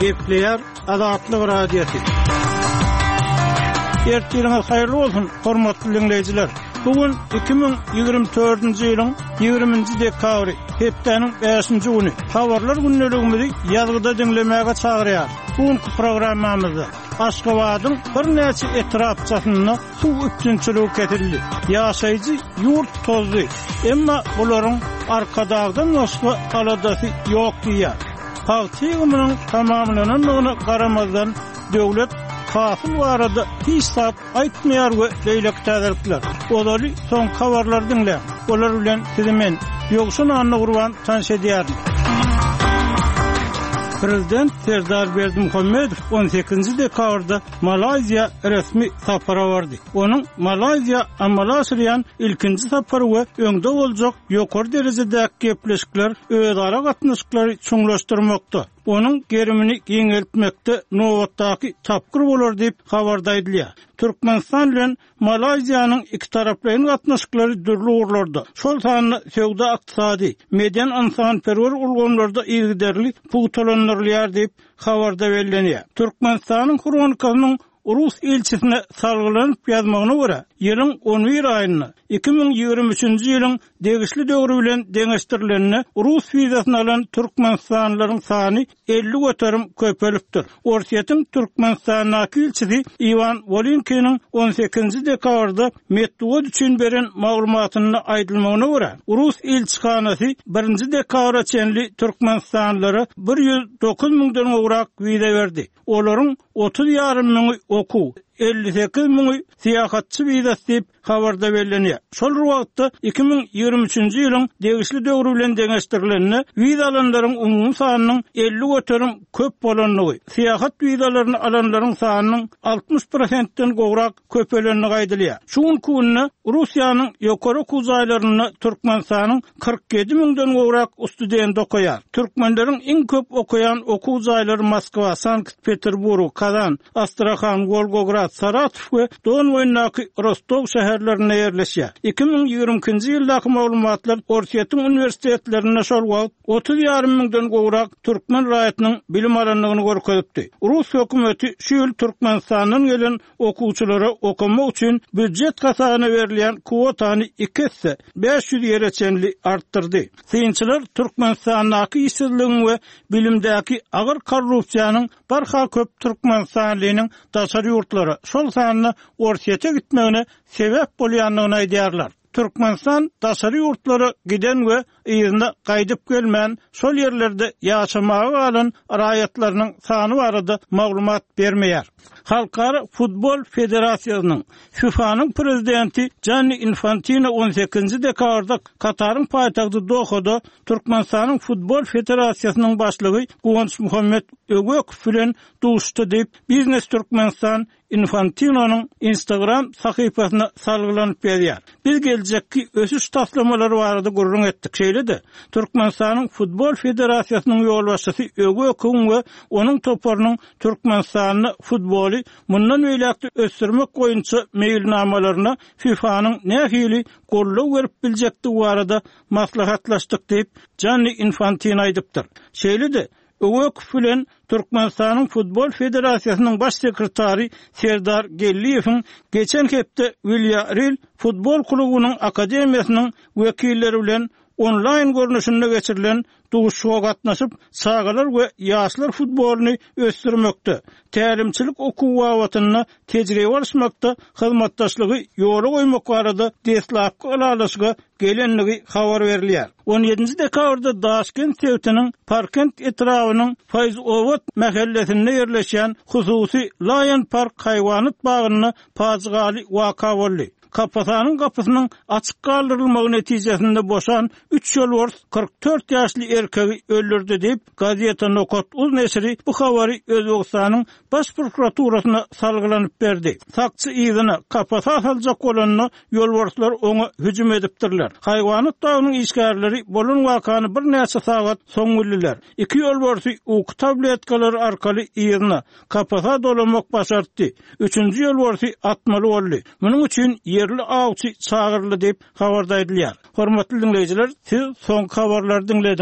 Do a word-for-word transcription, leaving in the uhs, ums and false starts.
Gepleyer Azatlyk Radiosu. Ertiriniz hayırlı olsun, hormatly dinleyijiler. Bugün iki bin ýygrimi dördünji ýylyň ýygrimiňji dekabry, hepdeniň beşinji güni. Habarlar günneligimizi ýazgyda dinlemäge çagyrýar. Bugünkü programmamyzda Aşgabatyň bir näçe etrapçasyna suw üçinçiligi getirildi. Ýaşaýjy ýurt tozdy. Emma bularyň arkadagdan başga aladasy ýok diýär. Halkymyň tamamlanynyny garamazdan döwlet kafil barada hesap aýtmaýar we leýlek täzelikler. Olary soň habarlar dinle. Olar bilen sizimen ýoksun anny gurban tanış edýärim. Prezident Serdar Berdimuhammedow on sekizinji dekabrda Malayziya resmi sapara bardy. Onun Malayziya amalaşyryan ilkinji sapary we öňde boljak ýokary derejedäki gepleşikler özara gatnaşyklary çuňlaşdyrmakda. Onun gerimini giňeltmekde nowatdaky tapkyr bolar diýip habarda edilýär. Türkmenistan bilen Malayziýanyň iki taraplyň gatnaşyklary dürli urlarda. Şol sany sowda ykdysady, median ansanperwer ulgamlarda ýygyderli pugutolanyrlar diýip habarda bellenýär. Türkmenistanyň kronikasynyň Rus elçisine salgylanyp ýazmagyna görä, ýylyň on bir aýyny iki bin ýygrimi üçinji ýylyň degişli döwri bilen deňeşdirilenine Rus wizasyny alan türkmenistanlylaryň sany elli göterim köpelipdir. Orsiýetiň Türkmenistanyň elçisi Ivan Volinkiň on sekizinji dekabrda Medwed üçin beren maglumatyny aýdylmagyna görä, Rus elçihanasy birinji dekabra çenli türkmenistanlylara bir ýüz dokuz mingden gowrak wiza berdi. Olaryň otuz ýarym miňi oku, elli sekiz miňi siýahatçy wizasy diýip habarda bellenýär. Şol wagtda iki bin ýygrimi üçinji ýylyň degişli döwri bilen deňeşdirilenine wiza alanlaryň umumy sanynyň elli göterim köp bolanlygy, siýahat wizalaryny alanlaryň sanynyň altmış prosentden gowrak köpelenligi aýdylýar. Şuň kunna Russiýanyň ýokary kuzaýlaryny Türkmenistanyň kırk yedi mingden gowrak student okaýar. Türkmenleriň iň köp okaýan okuw jaýlary Moskwa, Sankt-Peterburg, Kazan, Astrakhan, Volgograd, Saratow we Donwoynaky Rostov şäherlerine ýerleşýär. iki bin ýygrimiňji ýyldaky maglumatlar Orsiýetiň uniwersitetlerine şol wagt otuz ýarym mingden gowrak türkmen raýatynyň bilim alanlygyny görkezipdi. Rus hökümeti şu ýyl Türkmenistanyň gelen okuwçylara okuma üçin büdjet kasagyna berilýän kwotany iki esse beş ýüz ýere çenli artdyrdy. Synçylar Türkmenistanyň işsizligi we bilimdäki agyr korrupsiýanyň barha köp Türkmenistanlynyň daşary ýurtlary şol sanyny Orsiýete gitmegine sebäp bolýanlygyny aýdýarlar. Türkmenistan daşary ýurtlary giden we ýygyna gaýdyp gelmän şol ýerlerde ýaşamagy alan raýatlarynyň sany barada maglumat bermeýär. Halkara Futbol Federasiýasynyň FIFA'nyň prezidenti Gianni Infantino on sekizinji dekabrda Kataryň paýtagty Dohada Türkmenistanyň Futbol Federasiýasynyň başlygy Guwanç Muhammed Ögök bilen duşdy diýip Biznes Türkmenistan Infantino'nun Instagram sahypasyna salgylanyp berýär. Biz geljekki ösüş taslamalary barada gurrun etdik. Şeýle-de Türkmenistanyň Futbol Federasiýasynyň ýolbaşçysy Ögöküň we onuň toparynyň Türkmenistanyny futboly mundan beýlekde ösdürmek goýunça meýilnamalaryna FIFA'nyň nähili gollaw berip biljekdi barada maslahatlaşdyk diýip Gianni Infantino aýdypdyr. Şeýle-de Ögök bilen Türkmenistanyň Futbol Federasiýasynyň baş sekretary Serdar Gelliýewiň geçen hepde Villarreal futbol klubynyň akademiýasynyň wekilleri bilen online görnüşinde geçirilen duşuğa gatnaşyp çağalar we ýaşlar futboluny ösdürmekde, tälimçilik okuw watyny tejribe alşmakda hyzmatdaşlygy ýola goýmak barada deslapky alalaşyga gelenligi habar berilýär. on ýedinji dekabrda Daşkent sewtiniň Parkent etrawynyň Fayzowat mahallesinde ýerleşýän hususy Lion Park haýwanat bagyny pajgaly waka boldy. Kapasanyň kapysynyň açyk galdyrylmagy netijesinde boşan üç ýolbars kırk dört ýaşly erkegi öldürdi diýip gazeta Nokot uz neşri bu habary Özbegistanyň baş prokuraturasyna salgylanyp berdi. Sakçy ýygyna kapasa saljak bolanyny ýolbarslar oňa hüjüm edipdirler. Haýwanat bagynyň işgärleri bolan wakany bir näçe sagat soň bildiler. Iki ýolbarsy uky tabletkalar arkaly ýygyna kapasa dolamak başardy. Üçüncü ýolbarsy atmaly boldy. Munyň üçin yerli awçy çağırly diýip habarda edilýär. Hormatly dinleýijiler, siz soň habarlary dinlediniz.